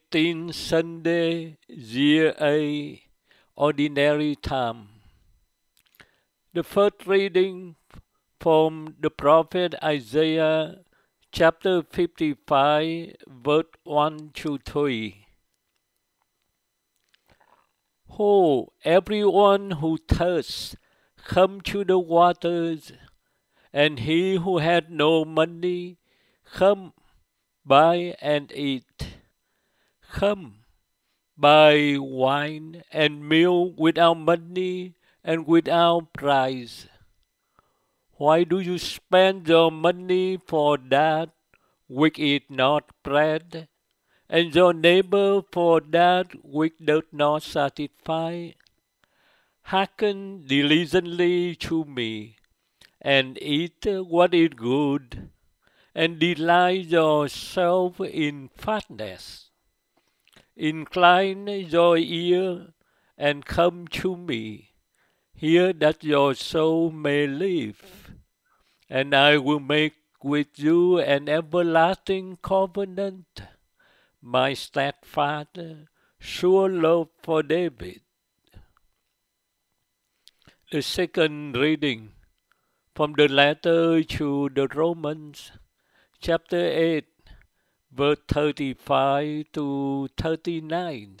15th Sunday, Year A, Ordinary Time. The first reading from the prophet Isaiah, chapter 55, verse 1 to 3. Ho, everyone who thirsts, come to the waters, and he who had no money, come, buy and eat. Come, buy wine and milk without money and without price. Why do you spend your money for that which is not bread, and your neighbor for that which does not satisfy? Hearken diligently to me, and eat what is good, and delight yourself in fatness. Incline your ear and come to me. Hear that your soul may live. And I will make with you an everlasting covenant, my steadfast, sure love for David. The second reading from the letter to the Romans, chapter 8, verse 35 to 39.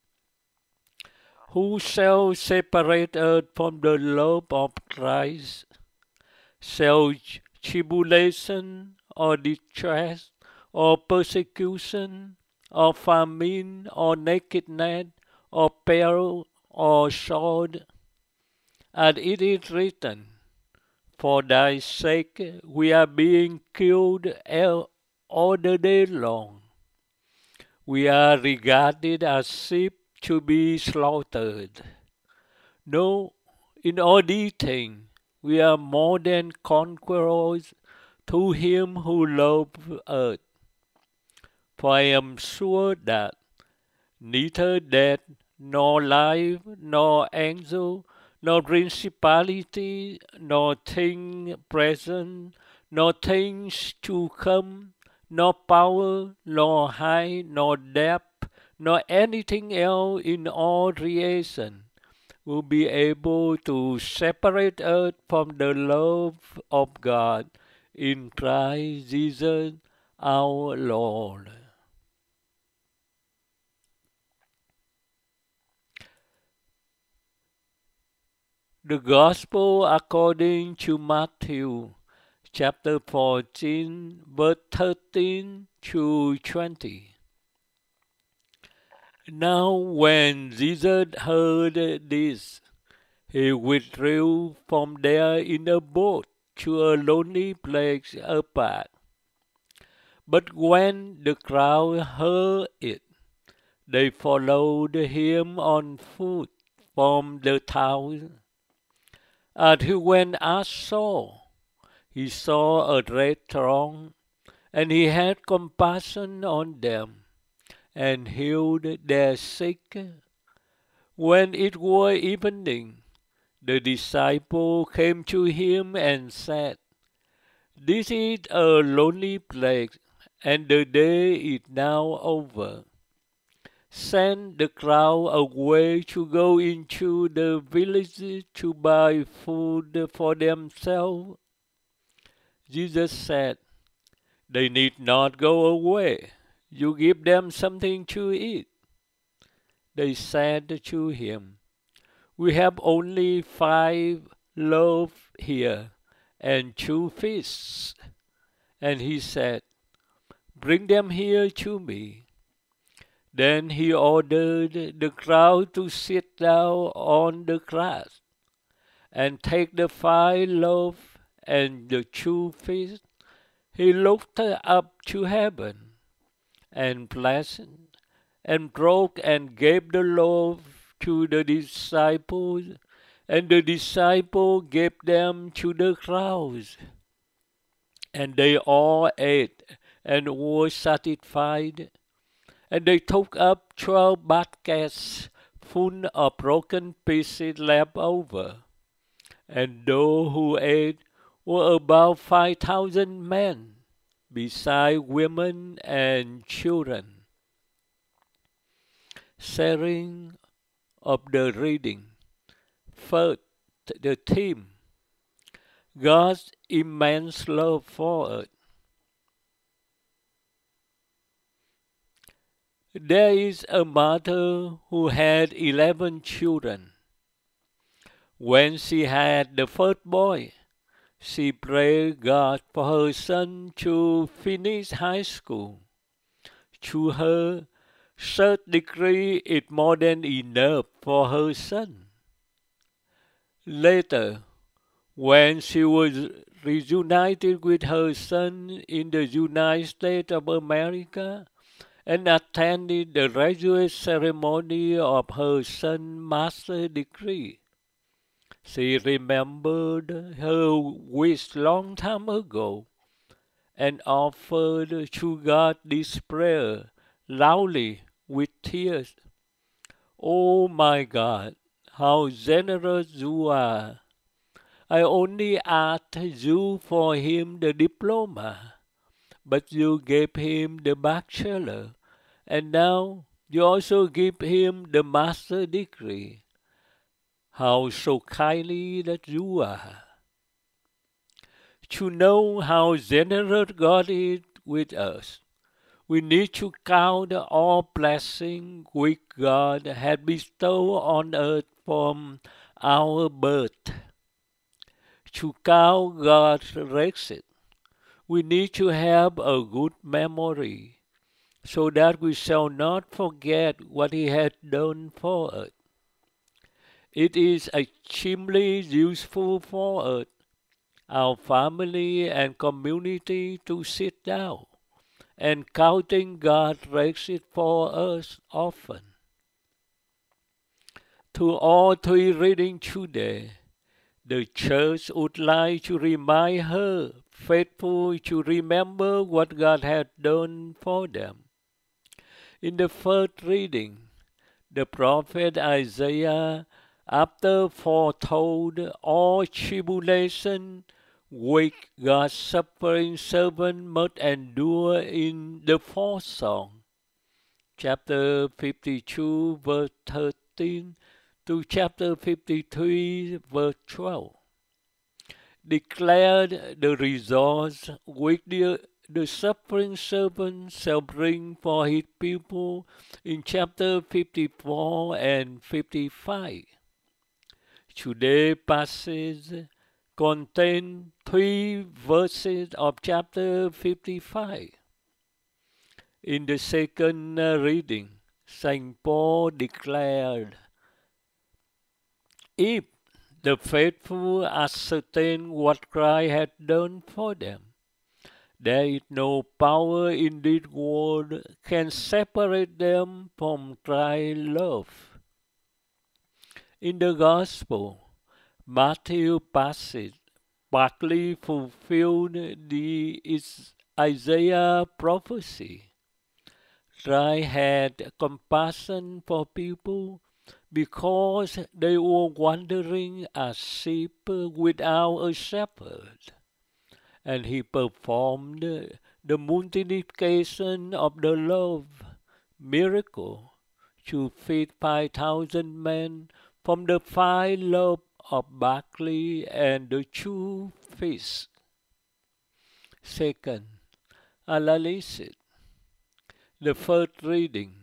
Who shall separate us from the love of Christ? Shall tribulation, or distress, or persecution, or famine, or nakedness, or peril, or sword? As it is written, for thy sake we are being killed all the day long. We are regarded as sheep to be slaughtered. No, in all these things we are more than conquerors through him who loved us. For I am sure that neither death, nor life, nor angel, nor principality, nor things present, nor things to come, nor power, nor height, nor depth, nor anything else in all creation will be able to separate us from the love of God in Christ Jesus our Lord. The Gospel according to Matthew, chapter 14, verse 13 to 20. Now when Jesus heard this, he withdrew from there in a boat to a lonely place apart. But when the crowd heard it, they followed him on foot from the town. As he went ashore, he saw a great throng, and he had compassion on them, and healed their sick. When it was evening, the disciples came to him and said, This is a lonely place, and the day is now over. Send the crowd away to go into the villages to buy food for themselves. Jesus said, They need not go away. You give them something to eat. They said to him, We have only 5 loaves here and 2 fish. And he said, Bring them here to me. Then he ordered the crowd to sit down on the grass, and take the 5 loaves and the 2 fish. He looked up to heaven, and blessed, and broke and gave the loaf to the disciples, and the disciples gave them to the crowds. And they all ate and were satisfied. And they took up 12 baskets full of broken pieces left over. And those who ate were about 5,000 men, besides women and children. Sharing of the reading. First, the theme, God's immense love for us. There is a mother who had 11 children. When she had the first boy, she prayed God for her son to finish high school. To her, third degree is more than enough for her son. Later, when she was reunited with her son in the United States of America and attended the graduate ceremony of her son's master's degree, she remembered her wish long time ago and offered to God this prayer loudly with tears. Oh my God, how generous you are! I only asked you for him the diploma, but you gave him the bachelor, and now you also give him the master degree. How so kindly that you are! To know how generous God is with us, we need to count all blessings which God has bestowed on us from our birth. To count God's riches, we need to have a good memory, so that we shall not forget what He has done for us. It is extremely useful for us, our family and community, to sit down and counting God's riches for us often. To all three readings today, the church would like to remind her faithful to remember what God had done for them. In the first reading, the prophet Isaiah, after foretold all tribulation which God's suffering servant must endure in the fourth song, chapter 52, verse 13 to chapter 53, verse 12, declared the results which the suffering servant shall bring for his people in chapter 54 and 55. Today's passage contains 3 verses of chapter 55. In the second reading, St. Paul declared, if the faithful ascertain what Christ hath done for them, there is no power in this world can separate them from Christ's love. In the Gospel, Matthew passage partly fulfilled the Isaiah prophecy. Christ had compassion for people because they were wandering as sheep without a shepherd, and he performed the multiplication of the love miracle to feed 5,000 men from the 5 loaves of barley and the 2 fish. Second, analysis. The first reading.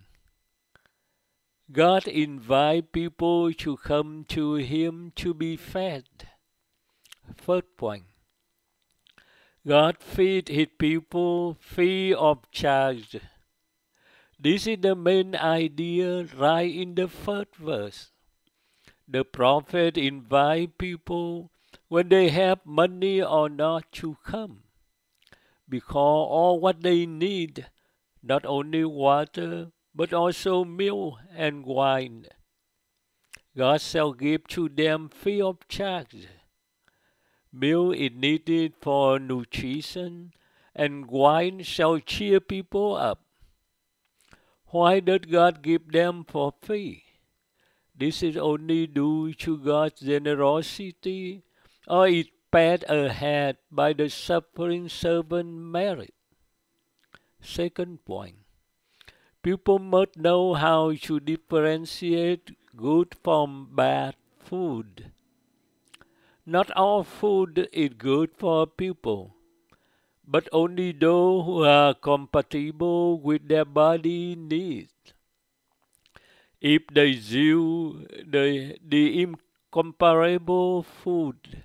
God invites people to come to Him to be fed. First point. God feeds His people free of charge. This is the main idea right in the first verse. The prophet invites people when they have money or not to come, because all what they need, not only water, but also milk and wine, God shall give to them free of charge. Milk is needed for nutrition, and wine shall cheer people up. Why does God give them for free? This is only due to God's generosity, or is paid ahead by the suffering servant merit. Second point. People must know how to differentiate good from bad food. Not all food is good for people, but only those who are compatible with their body needs. If they do the incomparable food,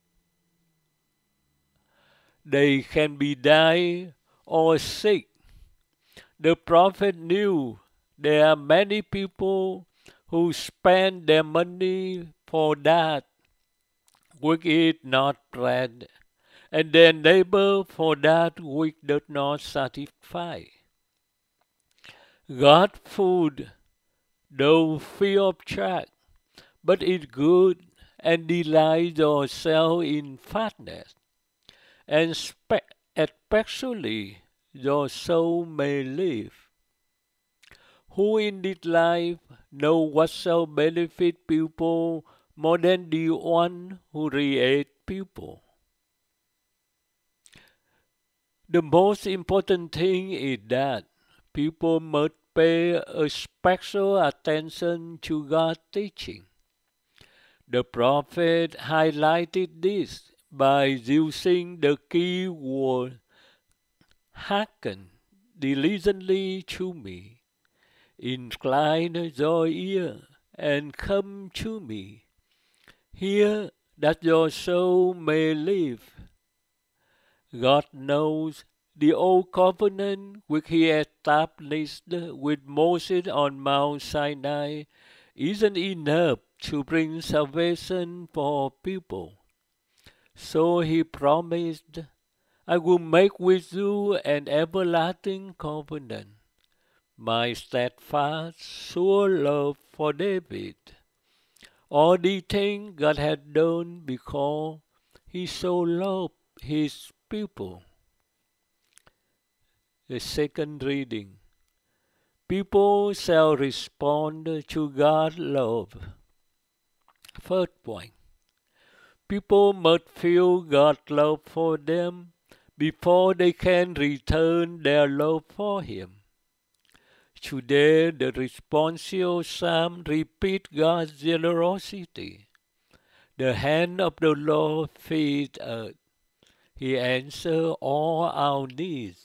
they can be die or sick. The prophet knew there are many people who spend their money for that which is not bread, and their neighbor for that which does not satisfy. God's food, though free of charge, but is good and delights yourself in fatness, and especially your soul may live. Who in this life know what shall benefit people more than the one who creates people? The most important thing is that people must pay a special attention to God's teaching. The prophet highlighted this by using the key word hearken diligently to me. Incline your ear and come to me. Hear that your soul may live. God knows the old covenant which He established with Moses on Mount Sinai isn't enough to bring salvation for people. So He promised, I will make with you an everlasting covenant, my steadfast, sure love for David. All the things God had done because He so loved His people. The second reading. People shall respond to God's love. First point. People must feel God's love for them before they can return their love for Him. Today, the responsorial psalm repeats God's generosity. The hand of the Lord feeds us. He answers all our needs.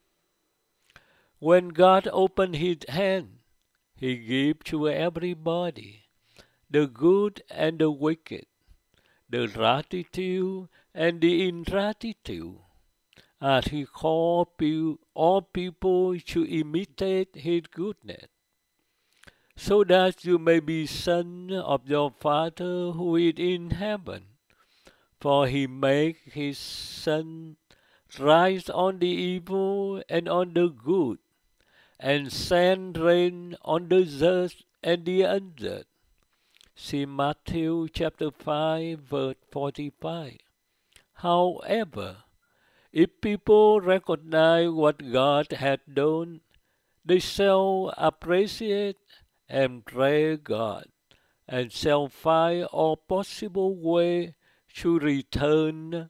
When God opens His hand, He gives to everybody, the good and the wicked, the gratitude and the ingratitude, as He calls all people to imitate His goodness, so that you may be sons of your Father who is in heaven. For He makes His sun rise on the evil and on the good, and send rain on the just and the unjust. See Matthew chapter 5, verse 45. However, if people recognize what God has done, they shall appreciate and praise God, and shall find all possible way to return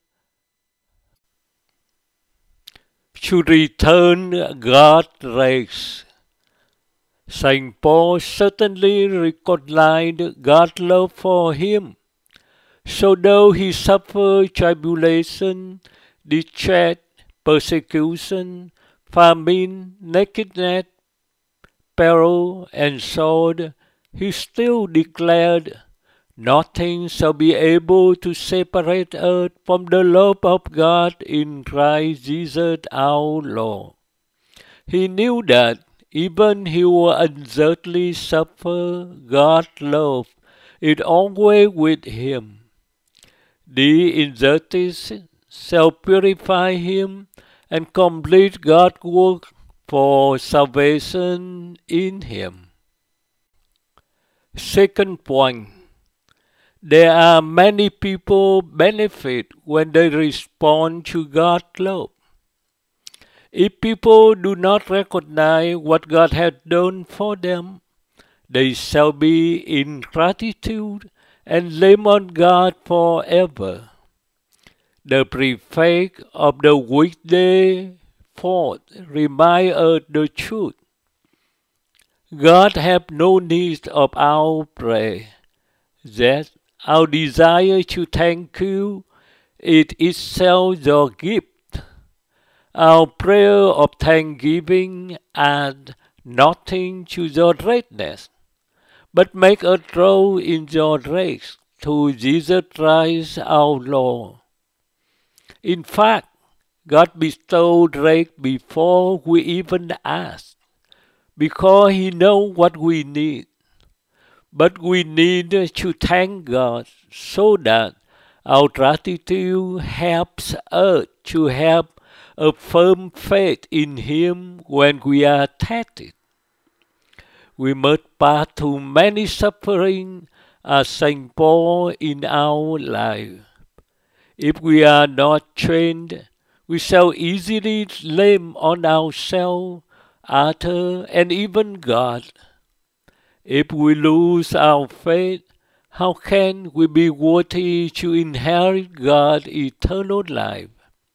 God's grace. Saint Paul certainly recognized God's love for him. So though he suffered tribulation, distress, persecution, famine, nakedness, peril, and sword, he still declared, nothing shall be able to separate us from the love of God in Christ Jesus our Lord. He knew that even he will unjustly suffer, God's love is always with him. The injustice shall purify him and complete God's work for salvation in him. Second point. There are many people benefit when they respond to God's love. If people do not recognize what God has done for them, they shall be in gratitude and blame on God forever. The prefect of the weekday fort reminds us the truth. God have no need of our prayer. That our desire to thank you is itself your gift. Our prayer of thanksgiving add nothing to your greatness, but make us grow in your grace through Jesus Christ our Lord. In fact, God bestowed grace before we even ask, because He knows what we need. But we need to thank God so that our gratitude helps us to have a firm faith in Him when we are tested. We must pass through many suffering as St. Paul in our life. If we are not trained, we shall easily blame on ourselves, others, and even God. If we lose our faith, how can we be worthy to inherit God's eternal life?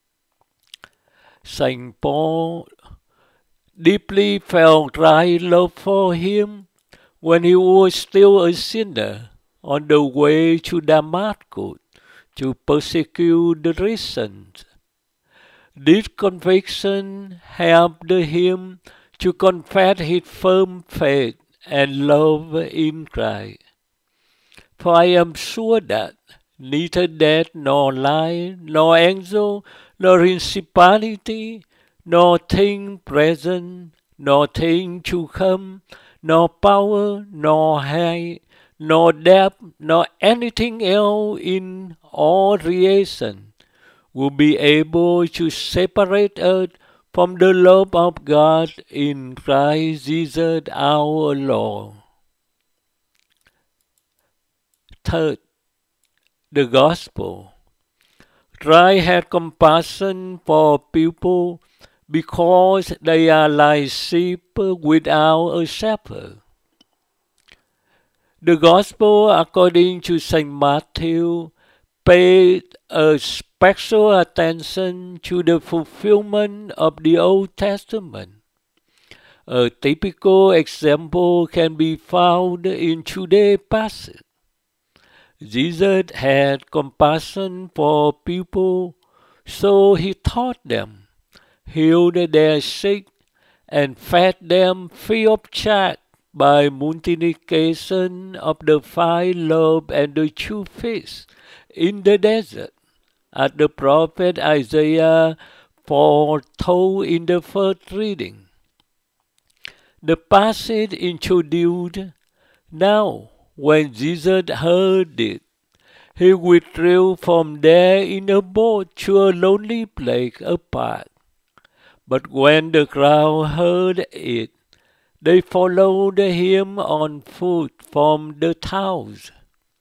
St. Paul deeply felt Christ's love for him when he was still a sinner on the way to Damascus to persecute the Christians. This conviction helped him to confess his firm faith and love in Christ. For I am sure that neither death nor life, nor angel, nor principality, nor thing present, nor thing to come, nor power, nor height, nor depth, nor anything else in all creation will be able to separate us from the love of God in Christ Jesus our Lord. Third, the Gospel. Christ had compassion for people because they are like sheep without a shepherd. The Gospel, according to St. Matthew, paid a special attention to the fulfillment of the Old Testament. A typical example can be found in today's passage. Jesus had compassion for people, so he taught them, healed their sick, and fed them free of charge by multiplication of the 5 loaves and the 2 fish in the desert, as the prophet Isaiah foretold in the first reading. The passage introduced, "Now, when Jesus heard it, he withdrew from there in a boat to a lonely place apart. But when the crowd heard it, they followed him on foot from the towns."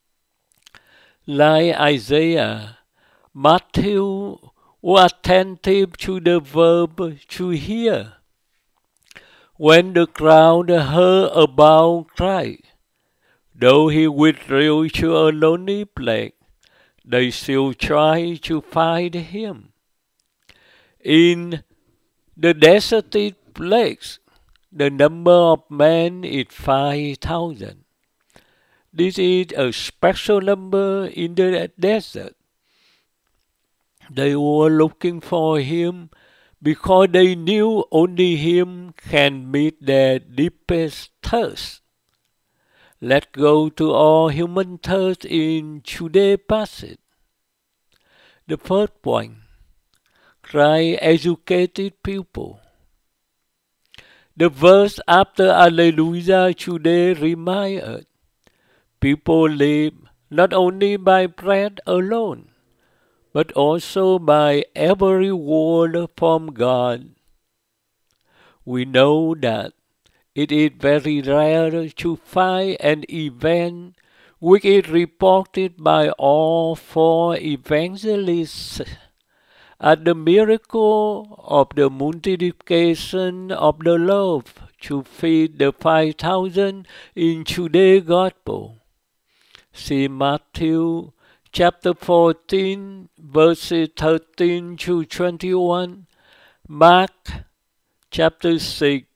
Like Isaiah, Matthew was attentive to the verb to hear. When the crowd heard about Christ, though he withdrew to a lonely place, they still tried to find him. In the deserted place, the number of men is 5,000. This is a special number in the desert. They were looking for him because they knew only him can meet their deepest thirst. Let's go to all human thirst in today's passage. The first point, Christ educated people. The verse after Alleluia today reminds us, people live not only by bread alone, but also by every word from God. We know that it is very rare to find an event which is reported by all 4 evangelists as the miracle of the multiplication of the loaf to feed the 5,000 in today's Gospel. See Matthew chapter 14, verses 13 to 21, Mark chapter 6,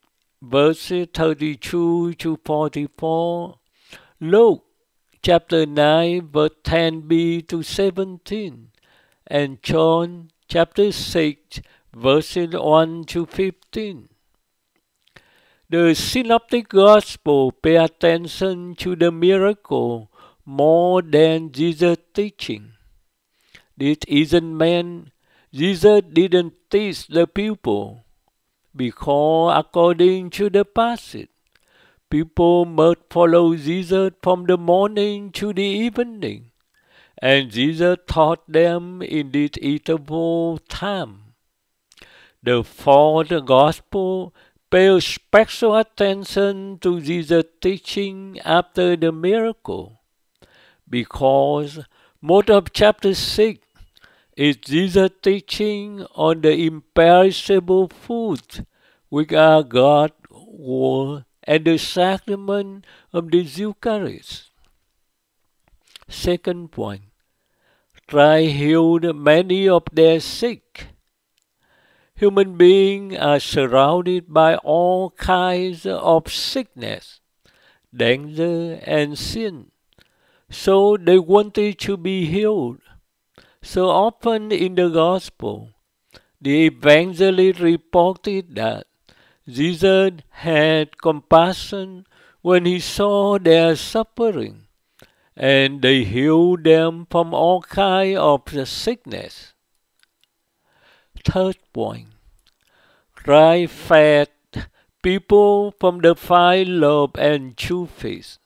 verses 32 to 44. Luke chapter 9, verse 10b to 17. And John chapter 6, verses 1 to 15. The Synoptic Gospel pay attention to the miracle more than Jesus' teaching. This isn't meant Jesus didn't teach the people, because according to the passage, people must follow Jesus from the morning to the evening, and Jesus taught them in this interval time. The fourth Gospel pays special attention to Jesus' teaching after the miracle, because most of chapter 6 is Jesus' teaching on the imperishable foods, which are God's word and the sacrament of the Eucharist. Second point, Christ healed many of their sick. Human beings are surrounded by all kinds of sickness, danger, and sin, so they wanted to be healed. So often in the Gospel, the evangelist reported that Jesus had compassion when he saw their suffering, and they healed them from all kinds of sickness. Third point, Christ fed people from the 5 loaves and 2 fish.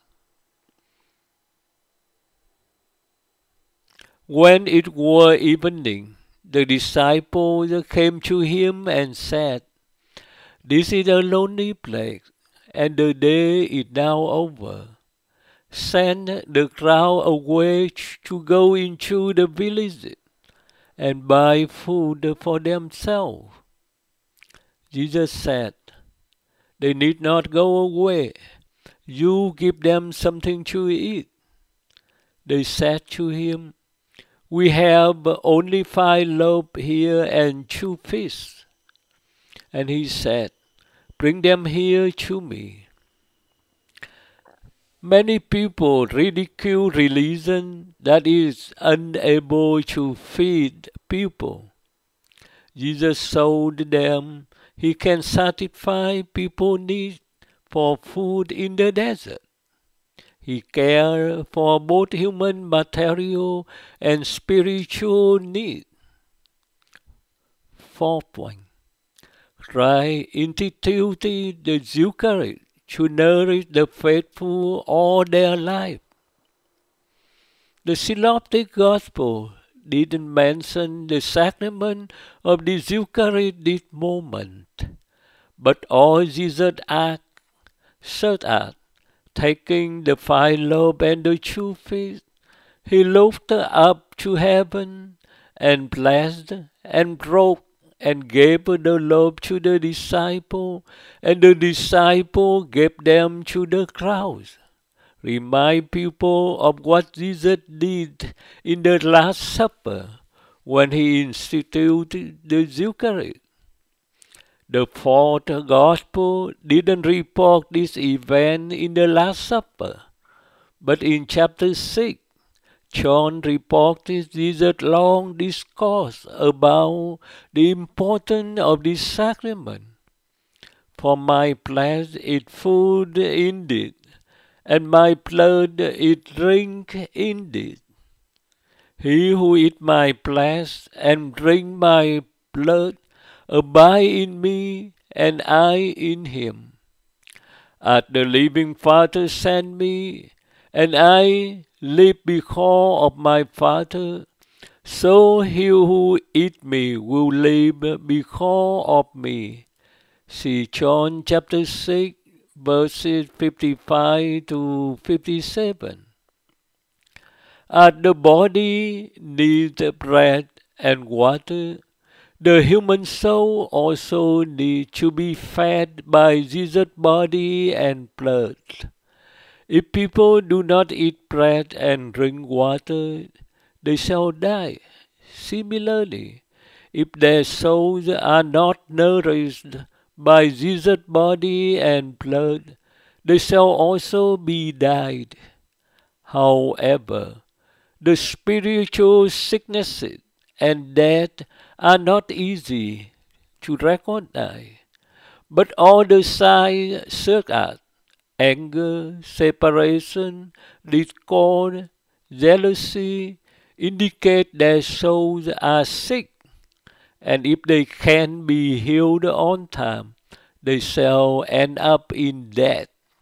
When it was evening, the disciples came to him and said, "This is a lonely place, and the day is now over. Send the crowd away to go into the villages and buy food for themselves." Jesus said, "They need not go away. You give them something to eat." They said to him, "We have only 5 loaves here and 2 fish." And he said, "Bring them here to me." Many people ridicule religion that is unable to feed people. Jesus showed them he can satisfy people's need for food in the desert. He cared for both human material and spiritual needs. Fourth point, Christ instituted the Eucharist to nourish the faithful all their life. The Synoptic Gospel didn't mention the sacrament of the Eucharist this moment, but all Jesus acts, such as taking the 5 loaves and the 2 fish, he looked up to heaven and blessed and broke and gave the loaf to the disciple, and the disciple gave them to the crowds. Remind people of what Jesus did in the Last Supper when he instituted the Eucharist. The fourth Gospel didn't report this event in the Last Supper, but in chapter 6, John reported Jesus' long discourse about the importance of this sacrament. "For my flesh is food indeed, and my blood is drink indeed. He who eats my flesh and drinks my blood abide in me, and I in him. As the living Father sent me, and I live because of my Father, so he who eats me will live because of me." See John chapter 6, verses 55 to 57. As the body needs bread and water, the human soul also needs to be fed by Jesus' body and blood. If people do not eat bread and drink water, they shall die. Similarly, if their souls are not nourished by Jesus' body and blood, they shall also be died. However, the spiritual sicknesses and death are not easy to recognize, but all the signs such as anger, separation, discord, jealousy indicate that souls are sick, and if they can't be healed on time, they shall end up in death.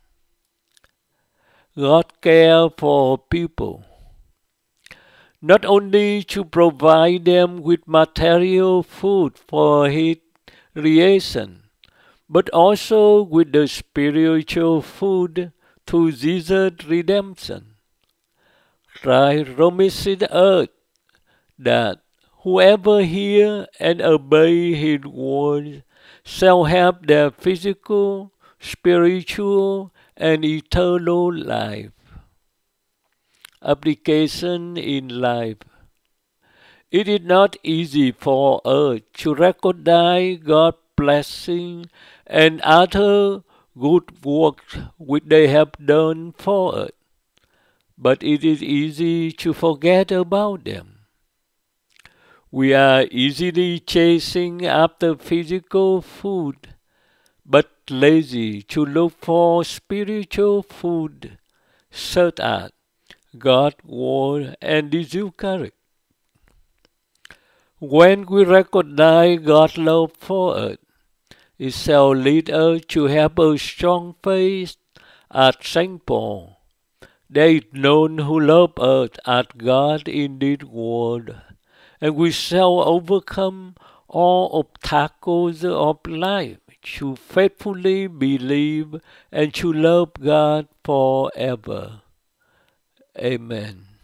God cares for people, not only to provide them with material food for His creation, but also with the spiritual food through Jesus' redemption. Christ promised us that whoever hear and obey His word shall have their physical, spiritual, and eternal life. Application in life. It is not easy for us to recognize God's blessing and other good works which they have done for us, but it is easy to forget about them. We are easily chasing after physical food, but lazy to look for spiritual food, such as God's Word and the Eucharist. When we recognize God's love for us, it shall lead us to have a strong faith as Saint Paul. There is none who loves us as God in this world, and we shall overcome all obstacles of life to faithfully believe and to love God forever. Amen.